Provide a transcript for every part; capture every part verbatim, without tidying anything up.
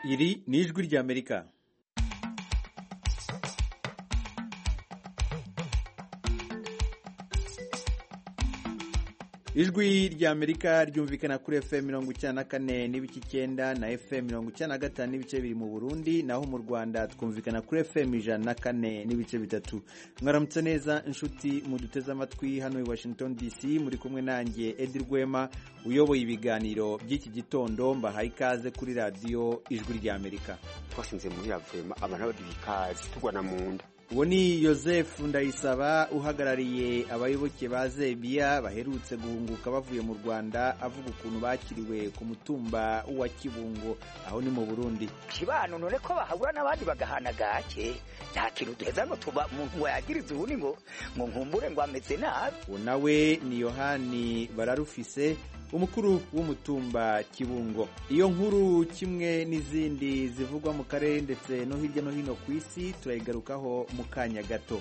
Iri ni ijwi ry'Amerika. Ijwi ry'Amerika ryumvikana kuri F M mirongo icyenda na kane n'ibice icyenda na F M mirongo icyenda na gatanu n'ibice biri mu Burundi, naho mu Rwanda twumvikana kuri F M ijana na kane n'ibice bitatu. Mwaramutse neza inshuti muduteze amatwi hano i Washington D C, muri kumwe nanjye Edi Rwema uyoboye ibiganiro by'iki gitondo. Mbahaye ikaze kuri radio Ijwi ry'Amerika. Twasinze muri Rwema abantu badikaze tugwana mu nda. Uwo ni Joseph Ndayisaba uhagarariye abayoboke ba Zebia baherutse guhunguka bavuye mu Rwanda, avuga ukuntu bakiriwe ku mutumba wa Kibungo aho ni mu Burundi. Kibano none ko bahagura n'abandi bagahana gake yakiru duheza ngo tuba ngo yagirize ubuni ngo ngo nkumbure ngo ameze nabi. Uwo nawe ni Yohani Bararufise, umukuru w'umutumba Kibungo. Iyo nkuru kimwe n'izindi zivugwa mu karere ndetse no hirya no hino ku isi turayigarukaho mu kanya gato.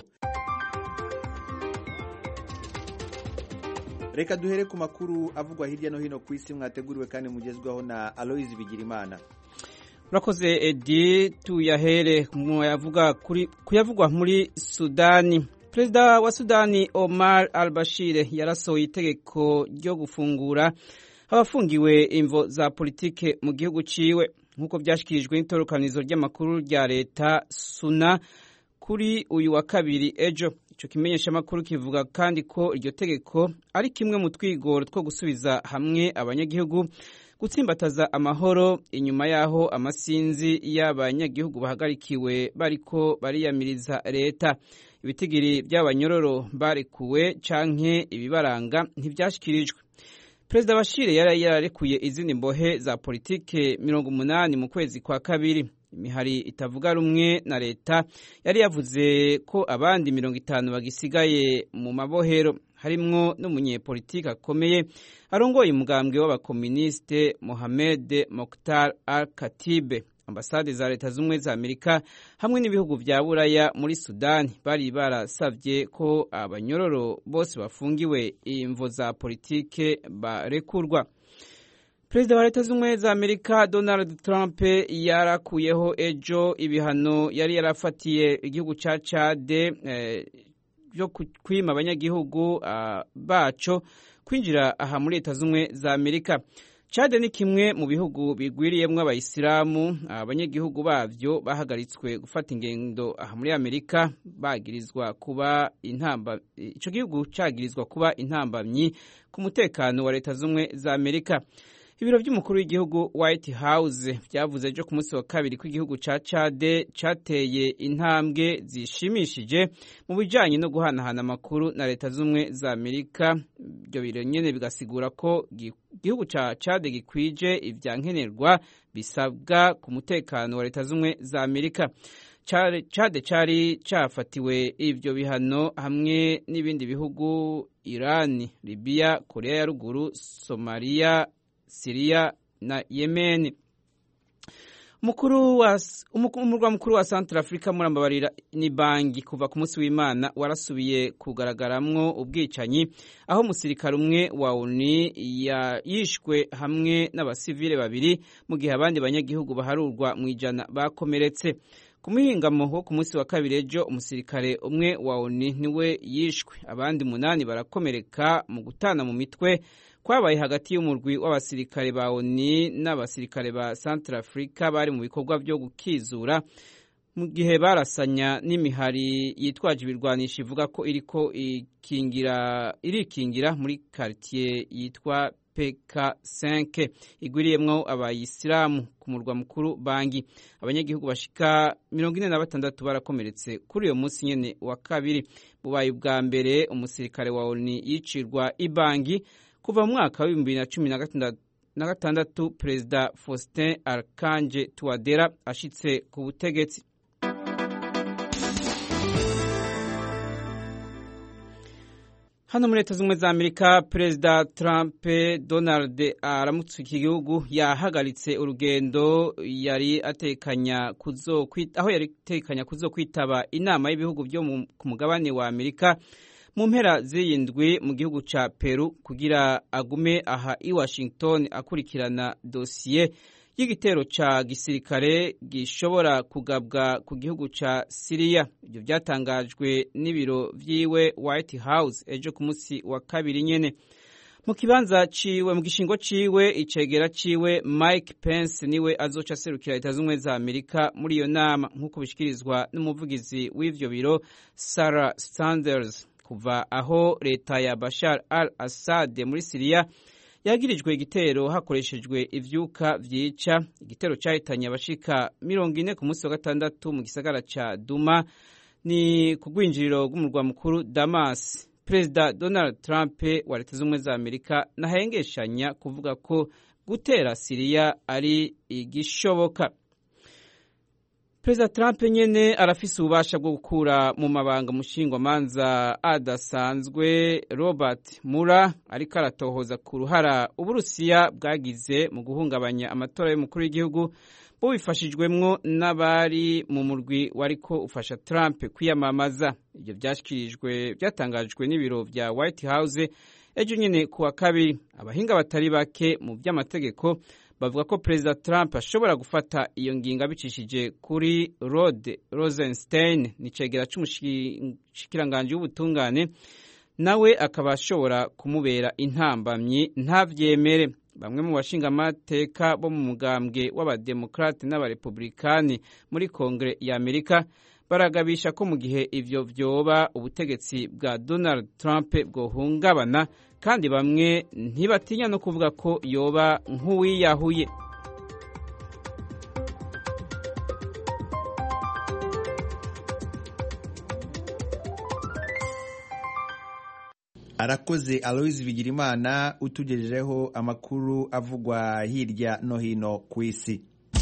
Reka duhere ku makuru avugwa hirya no hino ku isi mwateguriwe kandi mugezwaho na Aloise Bigirimana. Urakoze Edi, tuyahere muyavuga kuri kuyavugwa muri Sudani. Perezida wa Sudani Omar al-Bashir yarasohoye itegeko ryo gufungura abafungiwe imvo za politike mu gihugu ciwe, nkuko byashikirijwe n'itorokanizo ry'amakuru rya leta Suna kuri uyu wa kabiri ejo. Ico kimenyesha makuru kivuga kandi ko iryo tegeko ari kimwe mu twigoro two gusubiza hamwe abanyagihugu, gutsimbataza amahoro inyuma yaho amasinzi y'abanyagihugu bahagarikiwe bariko bariyamiriza leta. Ibitigiri by'abanyororo barekuwe canke ibibaranga ntibyashikirijwe. Perezida Bashir yari yararekuye izindi mbohe za politike mirongo umunani mu kwezi kwa kabiri. Imihari itavuga rumwe na leta yari yavuze ko abandi mirongo itanu bagisigaye mu mabohero, harimwo n'umunyepolitike akomeye arongoye umugambwe w'abakomuniste Mohamed Mokhtar al-Katibe. Ambasade za leta z'umwe za Amerika hamwe n'ibihugu vya Buraya muri Sudani bari barasavye ko abanyororo bose bafungiwe imvo za politike barekurwa. Perezida wa leta z'umwe za Amerika Donald Trump yarakuyeho ejo ibihano yari yarafatiye igihugu ca Chad eh, byo kwima abanyagihugu uh, baco kwinjira aha muri leta z'umwe za Amerika. Chad ni kimwe mu bihugu bigwiriyemwo abayisilamu, abanyagihugu bavyo bahagaritswe gufata ingendo aha muri Amerika bagirizwa kuba intamba ico gihugu cagirizwa kuba intambamyi ku mutekano wa leta z'umwe za Amerika. Ibiro by'umukuru w'igihugu White House byavuze ejo ku munsi wa kabiri ko igihugu ca Chad cateye intambwe zishimishije mu bijanye no guhanahana amakuru na leta z'umwe za Amerika. Ibyo biro nyene bigasigura ko igihugu ca Chad gikwije ivyankenerwa bisabwa ku mutekano wa leta z'umwe za Amerika. Chad cari cafatiwe ivyo bihano hamwe n'ibindi bihugu Iran, Libya, Korea ya ruguru, Somalia, Syria na Yemen. Umukuru wa umurwa mukuru wa Centrafrica murambabarira ni Bangi kuva ku munsi w'Imana warasubiye kugaragaramwo ubwicanyi, aho umusirikare umwe wa O N U yishwe hamwe n'abasivile babiri mu gihe abandi banyagihugu baharurwa mu ijana bakomeretse. Ku muhingamo wo ku munsi wa kabiri ejo umusirikare umwe wa O N U niwe yishwe, abandi munani barakomereka mu gutana mu mitwe kwabaye hagati y'umurwi w'abasirikare ba O N U n'abasirikare ba Centrafrica bari mu bikorwa byo gukizura mu gihe barasanya n'imihari yitwaje ibirwanisho ivuga ko iriko ikingira irikingira muri quartier yitwa P K cinq igwiriyemwo abayisilamu ku murwa mukuru Bangi. Abanyagihugu bashika mirongo ine na batandatu barakomeretse kuri uyo munsi nyene wa kabiri. Bubaye ubwa mbere umusirikare wa O N U yicirwa ibangi kuva mu mwaka wa bibiri na cumi na gatandatu Perezida Faustin Archange Touadera ashitse ku butegetsi. Hano muri leta z'umwe za Amerika Perezida Trump Donald aramutse iki gihugu yahagaritse urugendo yari atekanya kuzo kwita aho yari atekanya kuzo kwitaba inama y'ibihugu byo ku mugabane wa Amerika mu mpera z'iyindwi mu gihugu ca Peru kugira agume aha i Washington akurikirana dosiye y'igitero ca gisirikare gishobora kugabwa ku gihugu ca Syria. Ibyo byatangajwe n'ibiro vyiwe White House ejo ku munsi wa kabiri nyene. Mu kibanza ciwe mu gishingo ciwe icegera ciwe Mike Pence niwe azoca aserukira Leta z'Ubumwe za Amerika muri iyo nama nk'uko bishikirizwa n'umuvugizi w'ivyo biro Sarah Sanders. Kuva aho leta ya Bashar al-Assad muri Syria yagirijwe igitero hakoreshejwe ivyuka vyica, igitero cahitanye abashika mirongo ine ku munsi wa gatandatu mu gisagara ca Duma ni ku rwinjiriro rw'umurwa mukuru Damas. Perezida Donald Trump wa Leta z'Ubumwe za Amerika nahengeshanya kuvuga ko gutera Syria ari igishoboka. Perezida Trump nyene arafise ububasha bwo gukura mu mabanga mushingwamanza adasanzwe Robert Mueller ariko aratohoza ku ruhara Uburusiya bwagize mu guhungabanya amatora y'umukuru w'igihugu bubifashijwemwo n'abari mu murwi wariko ufasha Trump kwiyamamaza. Ibyo byashikirijwe byatangajwe n'ibiro vya White House ejo nyene kuwa kabiri. Abahinga batari bake mu by'amategeko bavuga ko Perezida Trump ashobora gufata iyo ngingo abicishije kuri Rod Rosenstein nicegera c'umushikiranganje w'ubutungane, nawe akaba ashobora kumubera intambamyi ntavyemere. Bamwe mu bashinga amateka bo mu mugambwe w'abademokrate n'abarepublikani muri Kongre ya Amerika baragabisha ko mu gihe ivyo vyoba ubutegetsi bwa Donald Trump bwohungabana, kandi bamwe ntibatinya no kuvuga ko yoba nk'uwiyahuye. Arakoze Aloys Bigirimana utugejejeho amakuru avugwa hirya no hino ku isi.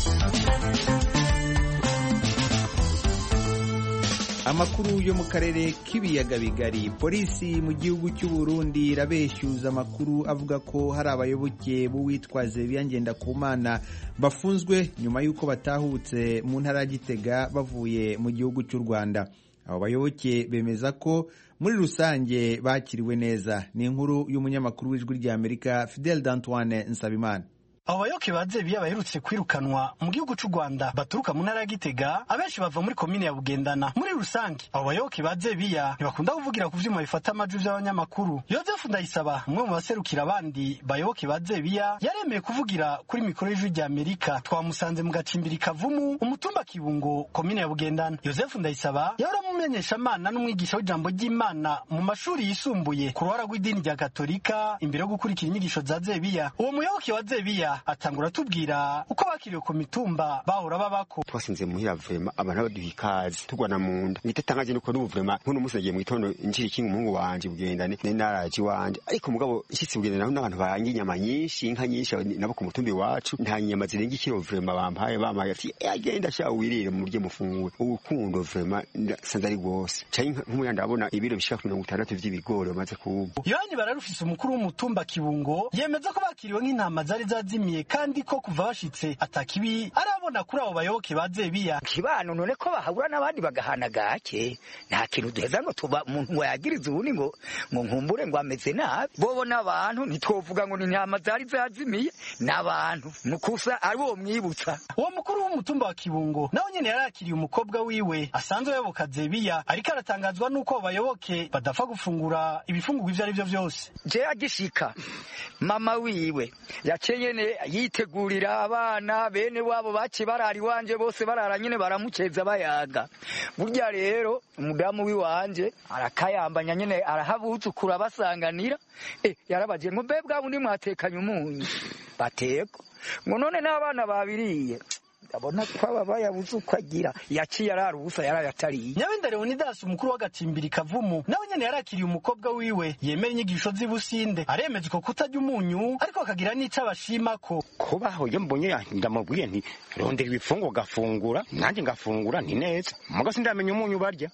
Amakuru yo mu karere k'ibiyaga bigari. Polisi mu gihugu cy'u Burundi irabeshyuza amakuru avuga ko hari abayoboke b'uwitwaze Biyangenda Kumana bafunzwe nyuma y'uko batahutse mu ntara ya Gitega bavuye mu gihugu cy'u Rwanda. Abo bayoboke bemeza ko muri rusange bakiriwe neza. Ni inkuru y'umunyamakuru w'Ijwi rya Amerika Fidel d'Antoine Nsabimana. Abo bayoboke bazebiya baherutse kwirukanwa mu gihugu cy'u Rwanda baturuka mu ntara ya Gitega, abenshi bava muri komine ya Bugendana. Muri rusange abo bayoboke bazebiya ntibakunda kuvugira ku vyuma bifata amajwi vy'abanyamakuru. Yozefu Ndayisaba, umwe mu baserukira abandi bayoboke bazebiya, yaremeye kuvugira kuri mikoro y'Ijwi rya Amerika. Twamusanze mu gacimbiri Kavumu, umutumba Kibungo, komine ya Bugendana. Yozefu Ndayisaba yari umumenyesha Imana n'umwigisha w'ijambo ry'Imana mu mashuri yisumbuye ku ruhara rw'idini rya Katolika imbere yo gukurikira inyigisho za Zebiya. Uwo muyoboke wa Zebiya atangura tubwira uko bakiriye ku mitumba bahora babako. Twasinze muhira vema abantu baduha ikaze tugwana mu nda ngitetangaje nuko n'ubu vema nkuno musi nagiye mu gitondo injiri kinga umuhungu wanje Bugendane n'naraji wanje, ariko mugabo ishitsi Bugendane n'abantu barangi inyama nyinshi, inka nyinshi nabo ku mutumbi wacu nta nyama zirenga ikiro vema bampaye bamaye ati agenda sha wirire mu rye mufungura. Urukundo vema sandari gose cyane nk'umuyanda ndabona ibiro bishika ku mirongo itandatu vy'ibigori bamaze kubu. Yohani bararufise umukuru w'umutumba Kibungo yemeza ko bakiriwe nk'intama zari zazimiye, kandi ko kuva bashitse atakibi arabona kuri abo bayoboke bazebiya. Kibano none ko bahagura n'abandi bagahana gake, nta kintu duheza ngo tuba umuntu ngo yagiriza ubuni ngo ngo nkumbure ngo ameze nabi. Bobo n'abantu ntitwovuga ngo ni intama zari zazimiye, n'abantu mukusa aribo mwibutsa. Uwo mukuru w'umutumba wa Kibungo nawe nyene yarakiriye umukobwa wiwe asanzwe yayoboka Zebiya, ariko aratangazwa nuko bayoboke badafa gufungura ibifungurwa ivyo ari byo vyose. Je agishika mama wiwe yacenyene yitegurira abana bene wabo baci barari wanje bose barara nyene baramukeza bayaga. Burya rero umudamu wi wanje arakayambanya nyene arahabutsukura basanganira. Eh yarabaje ngo bebwa bundi mwatekanye umunyu bateko ngo none n'abana babiriye abona kwaba bayabuzukagira yaciye ararubusa yarayatariye. Nyabenda Leonidas umukuru w'agacimbiri Kavumu nawe nyene yarakiriye umukobwa wiwe yemera inyigisho z'ibusinde, aremeza ko kutajya umunyu ariko akagira n'ico abashima ko kubaho ye mbonye ndamubwiye nti rondera ibifungo gafungura nanjye ngafungura ni neza muga sindamenya umunyu barya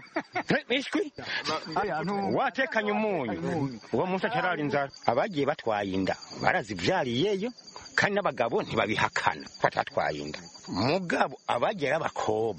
ishwi watekanye umunyu uwo munsi acarari inzara abagiye batwaye inda barazivyariyeyo, kandi n'abagabo ntibabihakana ko atatwaye inda. Mugabo abagera abakobwa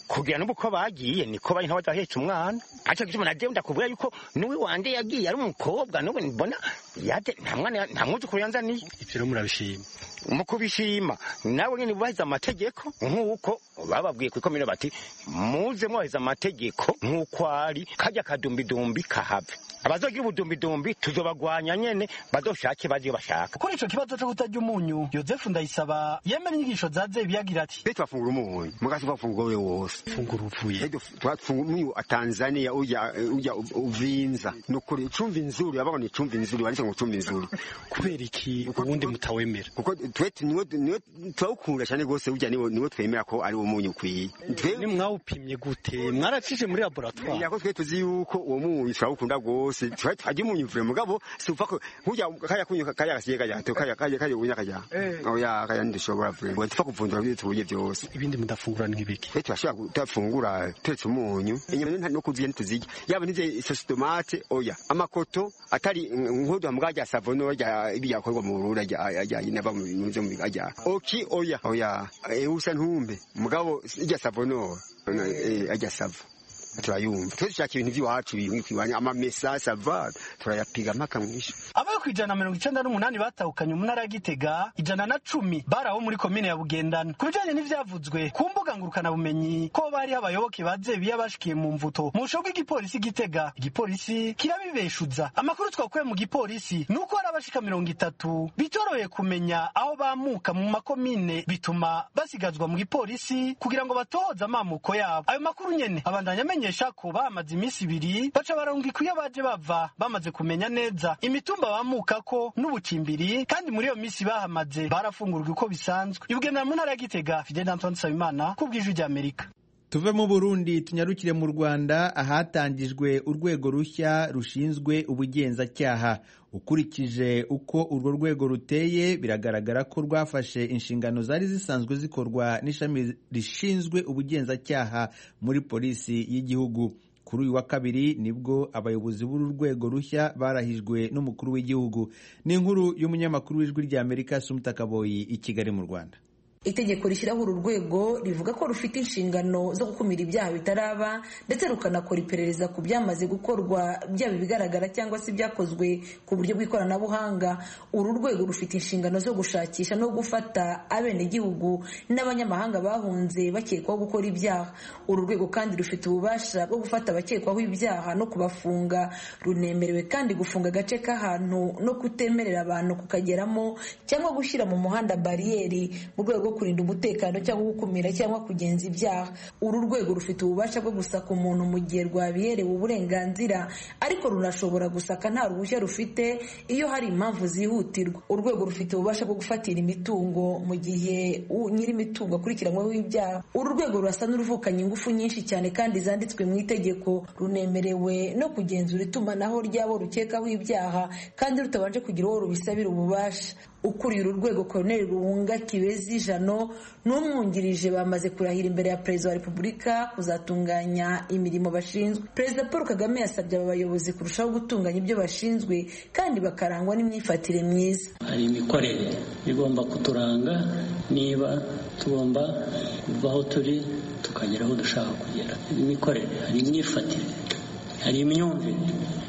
kugira n'ubu ko bagiye niko bari ntawe adahetse umwana aca gituma naje ndakubwira yuko nuwe wande yagiye ari umukobwa nuwe mbona yade nta mwana nta mwuzukuru yanzaniye ivyo murabishima mu kubishima nawe nyine bubahiza amategeko nk'uko bababwiye ku ikomine bati muze mwahiza amategeko nk'uko ari kajya kadumbidumbi kahave abazogira ubudumbidumbi tuzobagwanya nyene badoshake baje bashaka. Kuri ico kibazo cyo kutarya umunyu Joseph Ndayisaba yemera inyigisho zaze biyagira ati Beto afungura umunyu mugasi bafungura wose fungura uvuye twafungura umunyu a Tanzania uja uja uvinza nukuri cumva inzuri abagone icumva inzuri baretse ngo cumva inzuri kubera iki ubundi mutawemera kuko twete niwe niwe twawukunda cyane gose ujya niwe niwe twemera ko ari umunyu kwiye ni mwawupimye gute mwaracije muri laboratoire yako twe tuzi yuko uwo munyu twawukunda gose twajya umunyu vure mugabo sifa ko ujya kaya kunyu kaya gasiye kaya to kaya kaya kaya unya kaya oya kaya ndishobora vure ngo tfa kuvundura byo tubuye byose ibindi mudafungura n'ibiki twe twashaka gutafungura tetse umunyu inyama no kuzija ntuzija yaba nize sauce tomate oya amakoto atari nkodo mugaja savono ya ibiyakorwa mu burura ya inaba mu bintu mu ajya oki oya oya e usa ntumbe mugabo ijya savono ajya savo turayumva twishaka ibintu by'iwacu bikwibanya amamesa sava turayapiga mpaka mwisho. Abayo kwijana mirongo icenda n'umunani batahukanye umunara ya Gitega ijana na cumi baraho muri komine ya Bugendana kubijanye n'ivyavuzwe ku mbuga ngurukana bumenyi ko bari abayoboke baze biyabashikiye mu mvuto mu shobwe igipolisi Gitega igipolisi kirabibeshuza amakuru twakuye mu gipolisi nuko arabashika mirongo itatu bitoroye kumenya aho bamuka mu makomine bituma basigazwa mu gipolisi kugira ngo batohoza amamuko yabo. Ayo makuru nyene abandanya amenye ko bamaze iminsi ibiri baca baronga ikuye baje bava bamaze kumenya neza imitumba bamuka ko n'ubucimbiri kandi muri iyo minsi bahamaze barafungurwa uko bisanzwe. Ibugenda mu ntara ya Gitega Fidel Antoine Sabimana kubw'ijwi rya Amerika. Tuve mu Burundi tunyarukire mu Rwanda ahatangijwe urwego rushya rushinzwe ubugenzacyaha. Ukurikije uko urwo rwego ruteye biragaragara ko rwafashe inshingano zari zisanzwe zikorwa n'ishami rishinzwe ubugenzacyaha muri polisi y'igihugu. Kuri uyu wa kabiri nibwo abayobozi b'uru rwego rushya barahijwe n'umukuru w'igihugu. Ni inkuru y'umunyamakuru w'ijwi rya Amerika Sumta Kaboyi i Kigali mu Rwanda. Itegeko rishyiraho uru rwego rivuga ko rufite inshingano zo gukumira ibyaha bitaraba ndetse rukanakora iperereza ku byamaze gukorwa byaba ibigaragara cyangwa se byakozwe ku buryo bw'ikoranabuhanga. Uru rwego rufite inshingano zo gushakisha no gufata abenegihugu n'abanyamahanga bahunze bakekwaho gukora ibyaha. Uru rwego kandi rufite ububasha bwo gufata abakekwaho ibyaha no kubafunga. Runemerewe kandi gufunga agace k'ahantu no kutemerera abantu kukageramo cyangwa gushyira mu muhanda bariyeri mu rwego rwo kurinda umutekano cyangwa gukumira cyangwa kugenza ibyaha. Uru rwego rufite ububasha bwo gusaka umuntu mu gihe rwabiherewe uburenganzira, ariko runashobora gusaka nta ruhushya rufite iyo hari impamvu zihutirwa. Urwego rufite ububasha bwo gufatira imitungo mu gihe nyiri imitungo akurikiranyweho ibyaha. Uru rwego rurasa n'uruvukanye ingufu nyinshi cyane kandi zanditswe mu itegeko. Runemerewe no kugenzura itumanaho ry'abo rukekaho ibyaha kandi rutabanje kugira uwo rubisabira ububasha. Ukuriye uru rwego Colonel Ruhunga Kibezi Jano n'umwungirije bamaze kurahira imbere ya Perezida wa Repubulika kuzatunganya imirimo bashinzwe. Perezida Paul Kagame yasabye aba bayobozi kurushaho gutunganya ibyo bashinzwe kandi bakarangwa n'imyifatire myiza. Hari imikorere igomba kuturanga niba tugomba kuva aho turi tukagera aho dushaka kugera. Imikorere, hari imyifatire, hari imyumvire.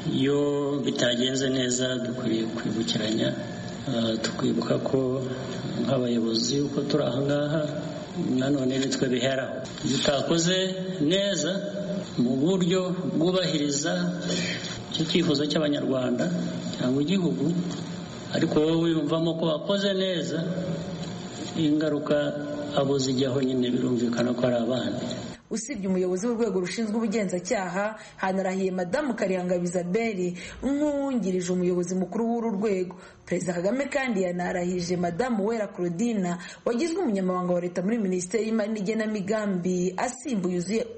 Iyo bitagenze neza dukwiriye kwibukiranya tukwibuka ko nk'abayobozi uko turi aha ngaha nanone nitwe biheraho. Iyo utakoze neza mu buryo bwubahiriza icyo cyifuzo cy'abanyarwanda cyangwa igihugu, ariko wowe wiyumvamo ko wakoze neza, ingaruka abo zijyaho nyine birumvikana ko ari abandi. Usibye umuyobozi w'urwego rushinzwe ubugenzacyaha, hanarahiye Madamu Karihangabiza Isabelle nk'uwungirije umuyobozi mukuru w'uru rwego. Perezida Kagame kandi yanarahije Madamu Uwera Claudine wagizwe umunyamabanga wa leta muri Minisiteri y'Imari n'Igenamigambi asimbuye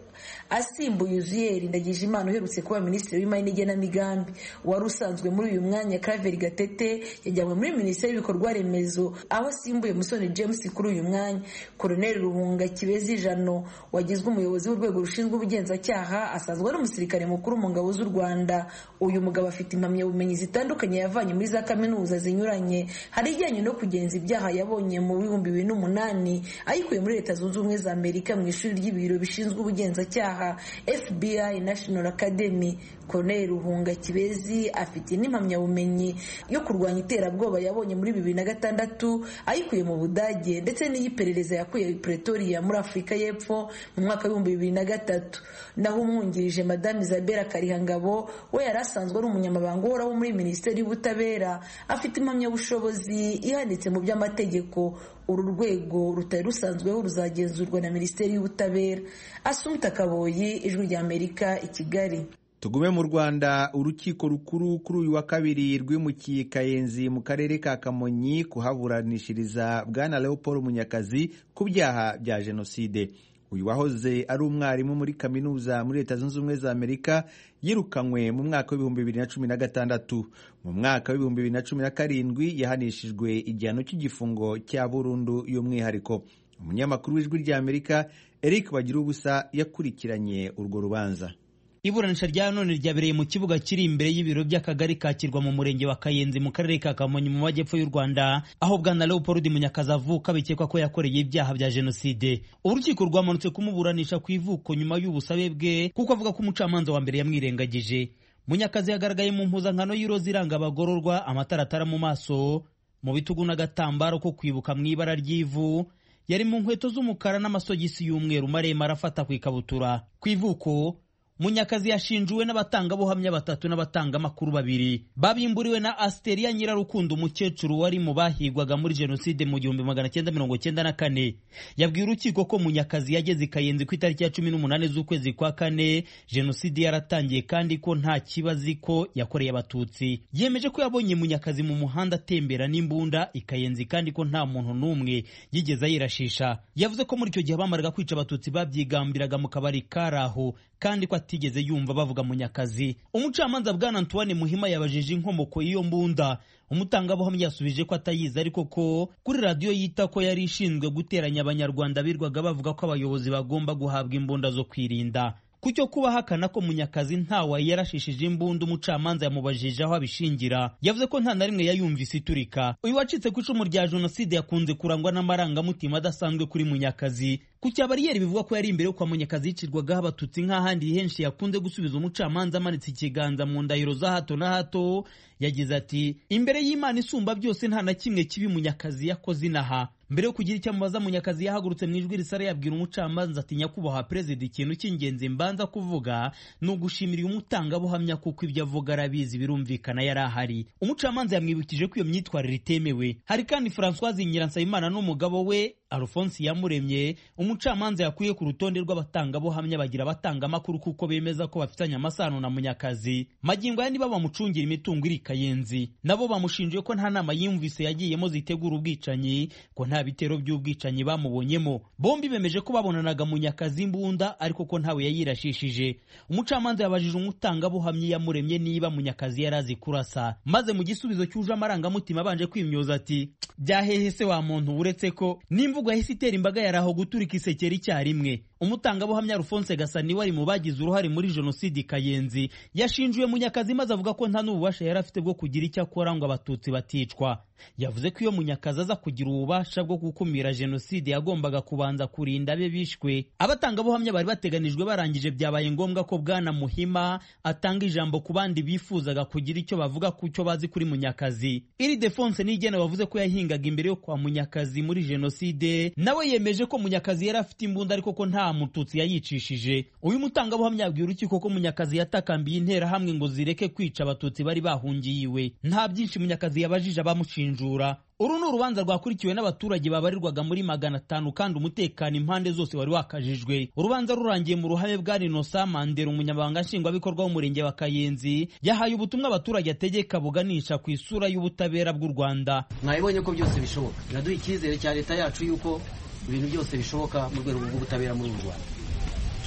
asimbuye Uzziel Ndagijimana uherutse kuba minisitiri w'imari n'igenamigambi. Wari usanzwe muri uyu mwanya Claver Gatete yajyanywe muri minisiteri y'ibikorwa remezo aho asimbuye Musoni James kuri uyu mwanya. Colonel Ruhunga Kibezi Jano wagizwe umuyobozi w'urwego rushinzwe ubugenzacyaha asanzwe ari umusirikare mukuru mu ngabo z'u Rwanda. Uyu mugabo afite impamyabumenyi zitandukanye yavanye muri za kaminuza zinyuranye, hari ijyanye no kugenza ibyaha yabonye mu bihumbi bibiri n'umunani ayikuye muri Leta Zunze Ubumwe za Amerika mu ishuri ry'ibiro bishinzwe ubugenzacyaha F B I National Academy. Colonel Ruhunga Kibezi afite n'impamyabumenyi yo kurwanya iterabwoba yabonye muri bibiri na gatandatu ayikuye mu Budage, ndetse n'iyiperereza yakuye i Pretoria muri Afurika y'Epfo mu mwaka w'ibihumbi bibiri na gatatu. Naho umwungirije Madame Isabella Karihangabo we yari asanzwe ari umunyamabanga uhoraho muri Minisiteri y'Ubutabera, afite impamyabushobozi ihanitse mu by'amategeko. Uru rwego rutari rusanzweho ruzagenzurwa na Minisiteri y'Ubutabera. Assumpta Kaboyi, Ijwi ry'Amerika, i Kigali. Tugume mu Rwanda. Urukiko rukuru kuri uyu wa kabiri rwimukiye Kayenzi mu karere ka Kamonyi kuhaburanishiriza Bwana Leopold Munyakazi ku byaha bya jenoside. Uyu wahoze ari umwarimu muri kaminuza muri Leta Zunze Ubumwe za Amerika yirukanywe mu mwaka w'ibihumbi bibiri na cumi na gatandatu. Mu mwaka w'ibihumbi bibiri na cumi na karindwi yahanishijwe igihano cy'igifungo cya burundu y'umwihariko. Umunyamakuru w'Ijwi ry'Amerika Eric Bagirubusa yakurikiranye urwo rubanza. Iburanisha rya none ryabereye mu kibuga kiri imbere y'ibiro by'akagari kakirwa mu murenge wa Kayenzi mu karere ka Kamonyi mu majyepfo y'u Rwanda, aho Bwana Leopold Munyakazi avuka bikekwa ko yakoreye ibyaha bya jenoside. Urukiko rwamanutse kumuburanisha ku ivuko nyuma y'ubusabe bwe kuko avuga ko umucamanza wa mbere yamwirengagije. Munyakazi yagaragaye mu mpuzankano y'iroza iranga abagororwa, amataratara mu maso, mu bitugu n'agatambaro ko kwibuka mu ibara ry'ivu, yari mu nkweto z'umukara n'amasogisi y'umweru maremare afata ku ikabutura. Ku ivuko Munyakazi yashinjuwe n'abatangabuhamya batatu n'abatangamakuru babiri babimburiwe na Asteria Nyirarukundo, umukecuru wari mu bahigwaga muri jenoside mu gihumbi magana cyenda mirongo cyenda na kane. Yabwiye urukiko ko Munyakazi yageze Kayenzi ku itariki ya cumi n'umunani z'ukwezi kwa kane jenoside yaratangiye kandi ko nta kibazi ko yakoreye abatutsi. Yemeje ko yabonye Munyakazi mu muhanda atembera n'imbunda i Kayenzi kandi ko nta muntu n'umwe yigeze ayirashisha. Yavuze ko muri icyo gihe bamaraga kwica abatutsi babyigambiraga mu kabari karaho kandi ko atigeze yumva bavuga Munyakazi. Umucamanza Bwana Antoine Muhima yabajije inkomoko y'iyo mbunda. Umutangabuhamya yasubije ko atayizi, ariko ko kuri radio yita ko yari ishinzwe guteranya abanyarwanda birwaga bavuga ko abayobozi bagomba guhabwa imbunda zo kwirinda. Kucyo kuba hakana ko Munyakazi ntawe yarashishije imbunda, umucamanza yamubajije aho abishingira. Yavuze ko nta na rimwe yayumvise iturika. Uyu wacitse ku icumu rya jenoside yakunze kurangwa n'amarangamutima adasanzwe kuri Munyakazi. Ku cyabariyeri bivuga ko yari imbere yo kwa Munyakazi yicirwagaho abatutsi nk'ahandi henshi yakunze gusubiza umucamanza amanitse ikiganza mu ndahiro za hato na hato. Yagize ati, imbere y'Imana isumba byose nta na kimwe kibi Munyakazi yakoze inaha. Mbere yo kugira icyo amubaza, Munyakazi yahagurutse mu ijwi risara yabwira umucamanza ati, nyakubahwa perezida, ikintu cy'ingenzi mbanza kuvuga ni ugushimira umutangabuhamya kuko ibyo avuga arabizi, birumvikana yari ahari. Umucamanza yamwibukije ko iyo myitwarire itemewe. Hari kandi Françoise Nyiransabimana n'umugabo we Alphonse Yamuremye umucamanza yakuye ku rutonde rw'abatangabuhamya bagira abatanga amakuru kuko bemeza ko bafitanye amasano na Munyakazi. Magingo aya niba bamucungira imitungo iri Kayenzi, nabo bamushinjiye ko nta nama yumvise yagiyemo zitegura ubwicanyi, ko nta bitero by'ubwicanyi bamubonyemo. Bombi bemeje ko babonanaga Munyakazi imbunda ariko ko ntawe yayirashishije. Umucamanza yabajije umutangabuhamya Yamuremye niba Munyakazi yarazi kurasa, maze mu gisubizo cyuje amarangamutima abanje kwimyoza ati, byahehe se wa muntu uretse ko n'imvugo yahise itera imbaga yaraho guturika isekeri icyarimwe. Umutangabuhamya Alphonse Gasani wari mu bagize uruhare muri jenoside Kayenzi yashinjuye Munyakazi maze avuga ko nta n'ububasha yari afite bwo kugira icyo akora ngo abatutsi baticwa. Yavuze ko iyo Munyakazi aza kugira ububasha bwo gukumira jenoside yagombaga kubanza kurinda abe bishwe. Abatangabuhamya bari bateganijwe barangije, byabaye ngombwa ko Bwana Muhima atanga ijambo ku bandi bifuzaga kugira icyo bavuga ku cyo bazi kuri Munyakazi. Iri Defonse Nigena wavuze ko yahingaga imbere yo kwa Munyakazi muri jenoside, nawe yemeje ko Munyakazi yari afite imbunda ariko ko nta mututsi yayicishije. Uyu mutangabuhamya yabwiye urukiko ko Munyakazi yatakambiye intera hamwe ngo zireke kwica abatutsi bari bahungiye iwe. Nta byinshi Munyakazi yabajije abamushinjura. Uru ni urubanza rwakurikiwe n'abaturage babarirwaga muri magana atanu kandi umutekano impande zose wari wakajijwe. Urubanza rurangiye mu ruhame bwa Innocent Mandela, umunyamabanga nshingwabikorwa w'umurenge wa Kayenzi, yahaye ubutumwa abaturage ategeka buganisha ku isura y'ubutabera bw'u Rwanda. Mwabonye ko byose bishoboka, biraduha icyizere cya leta yacu yuko ibintu byose bishoboka mu rwego rw'ubutabera muri uru Rwanda.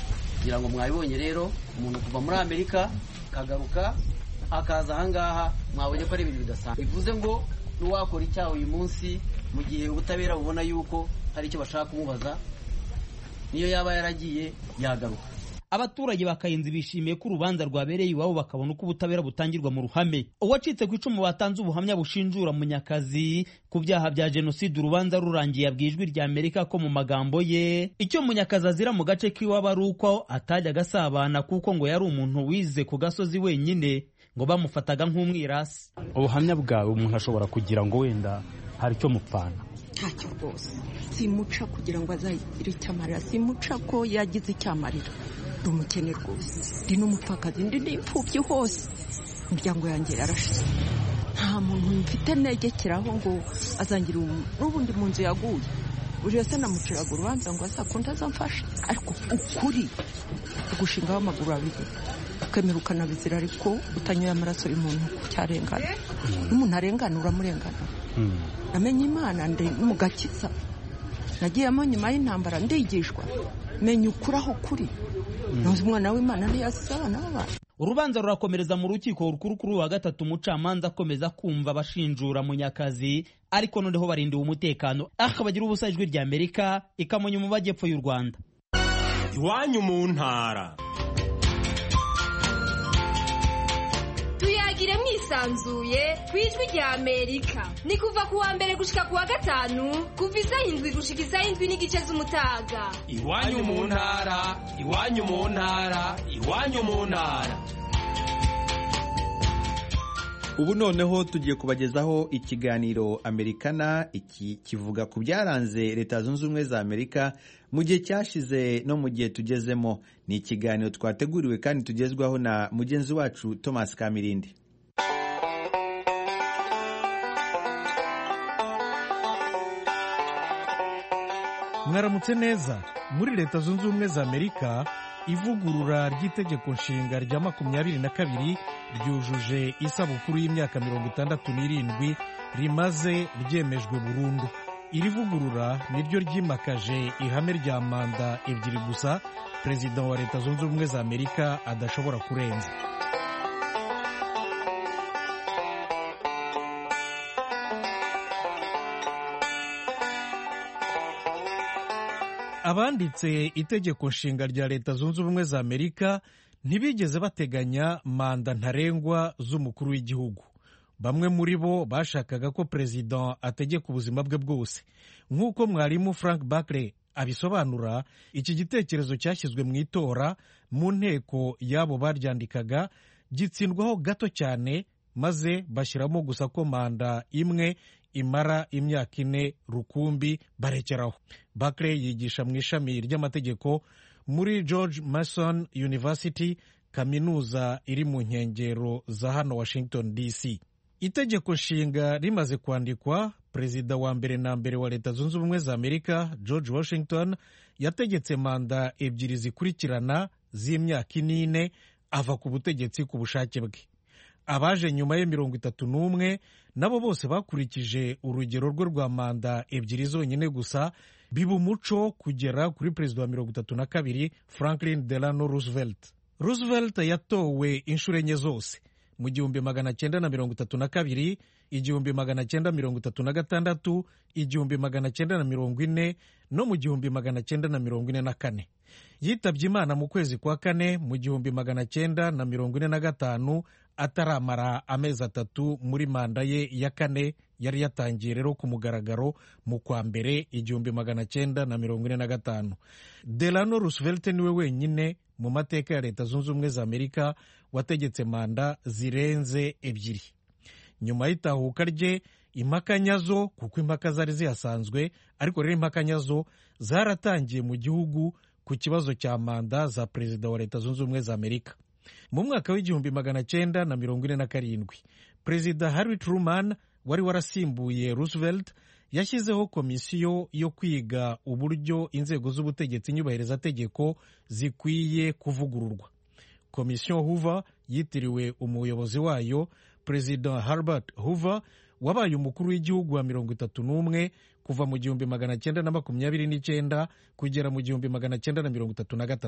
kugira ngo mwabibonye rero umuntu kuva muri Amerika akagaruka akaza ahangaha mwabonye ko ari ibintu bidasanzwe. Bivuze ngo n'uwakora icyaha uyu munsi mu gihe ubutabera bubona yuko hari icyo bashaka kumubaza, niyo yaba yaragiye yagaruka. Abaturage bakayenzi bishimiye ko urubanza rwabereye iwabo bakabona uko ubutabera butangirwa mu ruhame. Uwacitse ku icumu batanze ubuhamya bushinjura Munyakazi ku byaha bya jenoside urubanza rurangiye yabwiye Ijwi rya Amerika ko mu magambo ye icyo Munyakazi azira mu gace k'iwabo ari uko atajyaga asabana kuko ngo yari umuntu wize ku gasozi wenyine, ngo bamufataga nk'umwirasi. Ubuhamya bwawe umuntu ashobora kugira ngo wenda hari icyo mupfana. Ntacyo rwose, simuca kugira ngo azagire icyamarira, simuca ko yagize icyamarira. Ndi umukene rwose, ndi n'umupfakazi, ndi n'imfubyi hose, imiryango yanjye yarashize. Nta muntu mfite negekeraho ngo azangira n'ubundi mu nzu yaguye. Buri wese namuciraga urubanza ngo azakunda azamfashe, ariko ukuri ugushingaho amaguru abiri ukemera ukanabizira, ariko utanyoye amaraso y'umuntu cyarengana. N'umuntu arengana uramurengana. Namenye Imana ndi mu gakiza, nagiyemo nyuma y'intambara ndigishwa, menya ukuri aho kuri. Ntuzi umwana w'Imana ntiyasize abana b'abantu. Urubanza rurakomereza mu rukiko rukuru kuri wa gatatu, umucamanza akomeza kumva abashinjura Munyakazi, ariko noneho barindiwe umutekano. Akabagira ubusa Ijwi rya Amerika ikamonye mu majyepfo y'u Rwanda. Iwanyu mu ntara. Tuyagire mwisanzuye ku Ijwi rya Amerika. Ni kuva ku wa mbere gushika ku wa gatanu, kuva isaha indwi gushika isaha indwi n'igice z'umutaga. Iwanyu mu ntara, iwanyu mu ntara, iwanyu mu ntara. Ubu noneho tugiye kubagezaho ikiganiro Amerikana. Iki kivuga ku byaranze Leta Zunze Ubumwe za Amerika mu gihe cyashize no mu gihe tugezemo. Ni ikiganiro twateguriwe kandi tugezwaho na mugenzi wacu Thomas Kamirindi. Mwaramutse neza. Muri Leta Zunze Ubumwe za Amerika, ivugurura ry'itegeko nshinga rya makumyabiri na kabiri ryujuje isabukuru y'imyaka mirongo itandatu n'irindwi rimaze ryemejwe burundu. Iri vugurura niryo ryimakaje ihame rya manda ebyiri gusa Perezida wa Leta Zunze Ubumwe za Amerika adashobora kurenza. Abanditse itegeko nshinga rya Leta Zunze Ubumwe za Amerika ntibigeze bateganya manda ntarengwa z'umukuru w'igihugu. Bamwe muri bo bashakaga ko perezida ategeka ubuzima bwe bwose. Nk'uko mwarimu Frank Bakre abisobanura, iki gitekerezo cyashyizwe mu itora mu nteko y'abo baryandikaga gitsindwaho gato cyane, maze bashyiramo gusa ko manda imwe imara imyaka ine rukumbi barekeraho. Bakre yigisha mu ishami ry'amategeko muri George Mason University, kaminuza iri mu nkengero za hano Washington D C. Itegeko nshinga rimaze kwandikwa, perezida wa mbere na mbere wa Leta Zunze Ubumwe za Amerika George Washington yategetse manda ebyiri zikurikirana z'imyaka ine ava ku butegetsi ku bushake bwe. Abaje nyuma ye mirongo itatu n'umwe nabo bose bakurikije urugero rwe rwa manda ebyiri zonyine gusa, biba umuco kugera kuri perezida wa mirongo itatu na kabiri Franklin Delano Roosevelt. Roosevelt yatowe inshuro enye zose, mu gihumbi magana cyenda na mirongo itatu na kabiri, igihumbi magana cyenda mirongo itatu na gatandatu, igihumbi magana cyenda na mirongo ine no mu gihumbi magana cyenda na mirongo ine na kane. Yitabye Imana mu kwezi kwa kane mu gihumbi magana cyenda na mirongo ine na gatanu, ataramara amezi atatu muri manda ye ya kane yari yatangiye rero ku mugaragaro mu kwa mbere igihumbi magana cyenda na mirongo ine na gatanu. Delano Roosevelt niwe wenyine mu mateka ya Leta Zunze Ubumwe za Amerika wategetse manda zirenze ebyiri. Nyuma y'itahuka rye, impaka nyazo, kuko impaka zari zihasanzwe, ariko rero impaka nyazo zaratangiye mu gihugu ku kibazo cya manda za perezida wa Leta Zunze Ubumwe za Amerika. Mu mwaka w'igihumbi magana cyenda na mirongo ine na karindwi, Perezida Harry Truman wari warasimbuye Roosevelt yashyizeho komisiyo yo kwiga uburyo inzego z'ubutegetsi nyubahirizategeko zikwiye kuvugururwa. Komisiyo Hoover yitiriwe umuyobozi wayo Perezida Herbert Hoover, wabaye umukuru w'igihugu wa mirongo itatu n'umwe kuva mu gihumbi magana cyenda na makumyabiri n'icyenda kugera mu gihumbi magana cyenda na mirongo itatu na gatatu.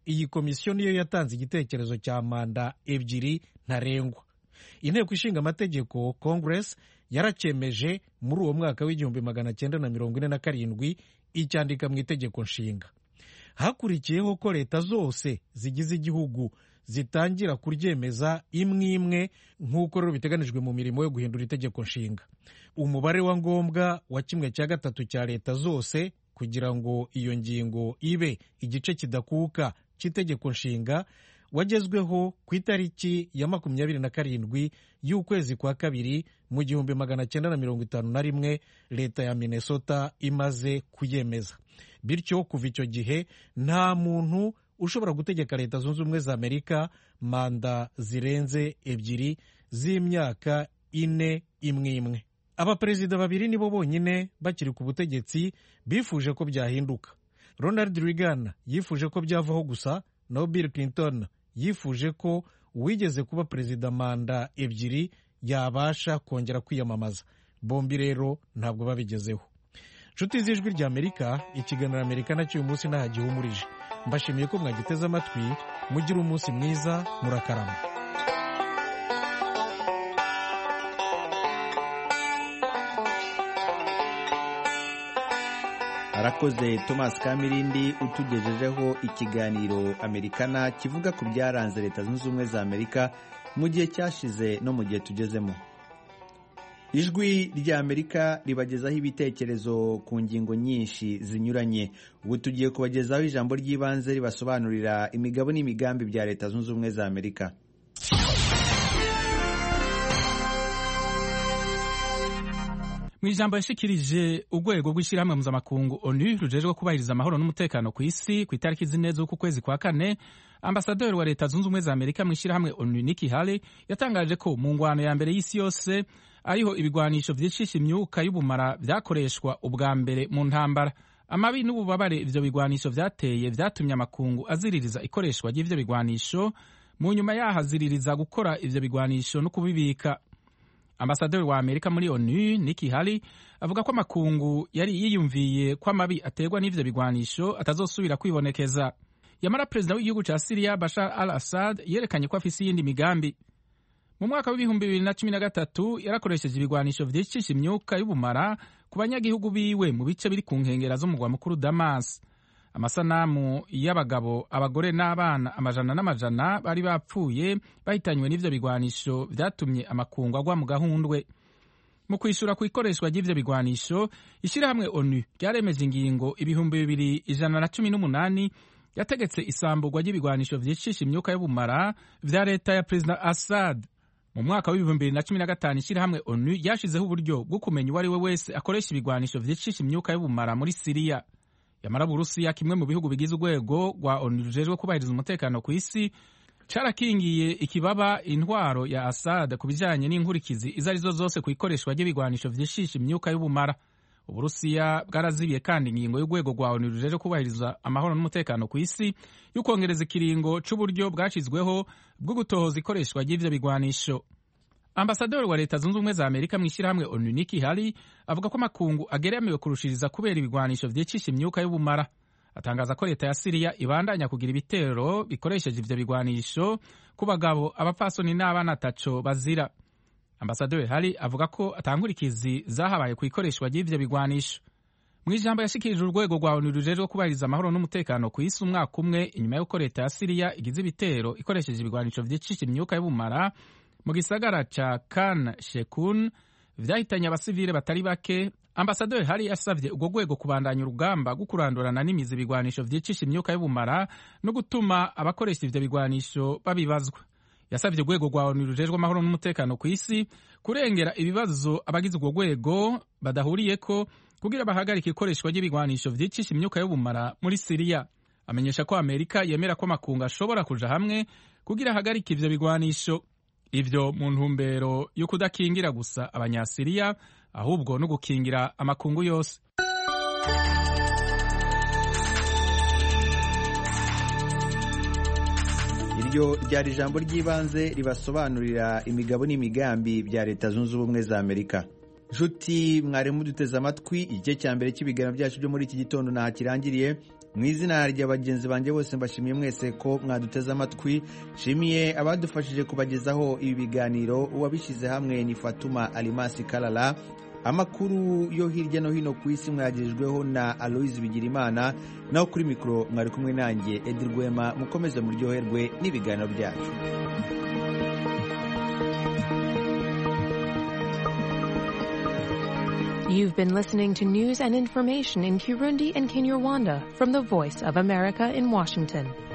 iyi komisiyo niyo yatanze igitekerezo cya manda ebyiri ntarengwa. Inteko ishinga amategeko Congress yaracyemeje muri uwo mwaka w'igihumbi magana cyenda na mirongo ine na karindwi icyandika mu itegeko nshinga. Hakurikiyeho ko leta zose zigize igihugu zitangira kuryemeza imwe imwe nk'uko rero biteganijwe mu mirimo yo guhindura itegeko nshinga. Umubare wa ngombwa wa kimwe cya gatatu cya leta zose kugira ngo iyo ngingo ibe igice kidakuka cy'itegeko nshinga wagezweho ku itariki ya makumyabiri na karindwi y'ukwezi kwa kabiri mu gihumbi magana cyenda na mirongo itanu na rimwe leta ya Minnesota imaze kuyemeza. Bityo kuva icyo gihe nta muntu ushobora gutegeka Leta Zunze Ubumwe za Amerika manda zirenze ebyiri z'imyaka ine imwe imwe. Abaperezida babiri nibo bonyine bakiri ku butegetsi bifuje ko byahinduka. Ronald Reagan yifuje ko byavaho gusa, naho Bill Clinton yifuje ko uwigeze kuba perezida manda ebyiri yabasha kongera kwiyamamaza. Bombi rero ntabwo babigezeho. Nshuti z'ijwi rya Amerika, ikiganiro Amerika nacyo uyu munsi ntahagihumurije. Mbashimiye ko mwagiteze amatwi. Mugire umunsi mwiza, murakarama. Arakoze Thomas Kamirindi utugejejeho ikiganiro Amerikana kivuga ku byaranze Leta Zunze Ubumwe za Amerika mu gihe cyashize no mu gihe tugezemo. Ijwi rya Amerika ribagezaho ibitekerezo ku ngingo nyinshi zinyuranye. Ubu tugiye kubagezaho ijambo ry'ibanze ribasobanurira imigabo n'imigambi bya Leta Zunze Ubumwe za Amerika. Mu ijambo yashikirije urwego rw'ishyirahamwe mpuzamakungu ONU rujejwe kubahiriza amahoro n'umutekano ku isi ku itariki zine z'uku kwezi kwa kane, ambasaderi wa Leta Zunze Ubumwe za Amerika mu ishyirahamwe ONU Nikki Haley yatangaje ko mu ngwano ya mbere y'isi yose ariho ibigwanisho vyicisha imyuka y'ubumara vyakoreshwa ubwa mbere mu ntambara. Amabi n'ububabare ivyo bigwanisho vyateye vyatumye amakungu aziririza ikoreshwa ry'ivyo bigwanisho, mu nyuma yaho aziririza gukora ivyo bigwanisho no kubibika. Ambasaderi wa Amerika muri ONU Nikki Haley avuga ko amakungu yari yiyumviye ko amabi aterwa n'ivyo bigwanisho atazosubira kwibonekeza. Yamara perezida w'igihugu ca Syria Bashar al-Assad yerekanye ko afise iyindi migambi. Mu mwaka w'ibihumbi bibiri na cumi na gatatu yarakoresheje ibigwanisho vyicisha imyuka y'ubumara ku banyagihugu biwe mu bice biri ku nkengera z'umugwa mukuru Damas. Amasanamu y'abagabo, abagore n'abana amajana n'amajana bari bapfuye bahitanywe n'ivyo bigwanisho vyatumye amakungu agwa mu gahundwe. Mu kwishura ku ikoreshwa ry'ivyo bigwanisho, ishyirahamwe ONU ryaremeje ingingo ibihumbi bibiri ijana na cumi n'umunani yategetse isamburwa ry'ibigwanisho vyicisha imyuka y'ubumara vya leta ya Perezida Assad. Mu mwaka w'ibihumbi bibiri na cumi na gatanu ishyirahamwe ONU ryashizeho uburyo bwo kumenya uwo ari we wese akoresha ibigwanisho vyicisha imyuka y'ubumara muri Syria. Yamara Burusiya, kimwe mu bihugu bigize urwego rwa ONU rujejwe kubahiriza umutekano ku isi, carakingiye ikibaba intwaro ya Assad ku bijanye n'inkurikizi izo arizo zose ku ikoreshwa ry'ibigwanisho vyicisha imyuka y'ubumara. Uburusiya bwarazibiye kandi ingingo y'urwego rwa ONU rujejwe kubahiriza amahoro n'umutekano ku isi y'ukongereza ikiringo c'uburyo bwashizweho bwo gutohoza ikoreshwa ry'ivyo bigwanisho. Ambasaderi wa Leta Zunze Ubumwe za Amerika mu ishyirahamwe ONU Nikki Haley avuga ko amakungu ageramiwe kurushiriza kubera ibigwanisho vyicisha imyuka y'ubumara. Atangaza ko leta ya Syria ibandanya kugira ibitero bikoresheje ivyo bigwanisho ku bagabo, abapfasoni n'abana ataco bazira. Ambasaderi Haley avuga ko atankurikizi zahabaye ku ikoreshwa ry'ivyo bigwanisho. Mu ijambo yashikirije urwego rwa ONU rujejwe kubahiriza amahoro n'umutekano ku isi umwaka umwe inyuma y'uko leta ya Syria igize ibitero ikoresheje ibigwanisho vyicisha imyuka y'ubumara mu gisagara ca Khan Sheikhun vyahitanye abasivile batari bake, ambasaderi Haley yasavye urwo rwego kubandanya urugamba rwo kurandurana n'imizi ibigwanisho vyicisha imyuka y'ubumara no gutuma abakoresha ivyo bigwanisho babibazwa. Yasavye urwego rwa ONU rujejwe amahoro n'umutekano ku isi kurengera ibibazo abagize urwo rwego badahuriyeko kugira bahagarike ikoreshwa ry'ibigwanisho vyicisha imyuka y'ubumara muri Syria. Amenyesha ko Amerika yemera ko amakungu ashobora kuja hamwe kugira ahagarike ivyo bigwanisho. Ivyo mu ntumbero yo kudakingira gusa abanyasiriya ahubwo no gukingira amakungu yose. Iryo ryari ijambo ry'ibanze ribasobanurira imigabo n'imigambi bya Leta Zunze Ubumwe za Amerika. Nshuti mwari muduteze amatwi, igice cya mbere cy'ibiganiro byacu byo muri iki gitondo nta kirangiriye. mu izina rya bagenzi banjye bose mbashimiye mwese ko mwaduteze amatwi. Nshimiye abadufashije kubagezaho ibi biganiro, uwabishyize hamwe ni Fatuma Alimasi Kalala. Amakuru yo hirya no hino ku isi mwagirijweho na Aloise Bigirimana, naho kuri mikoro mwari kumwe nanjye Edi Rwema. Mukomeze muryoherwe n'ibiganiro byacu. You've been listening to news and information in Kirundi and Kinyarwanda from the Voice of America in Washington.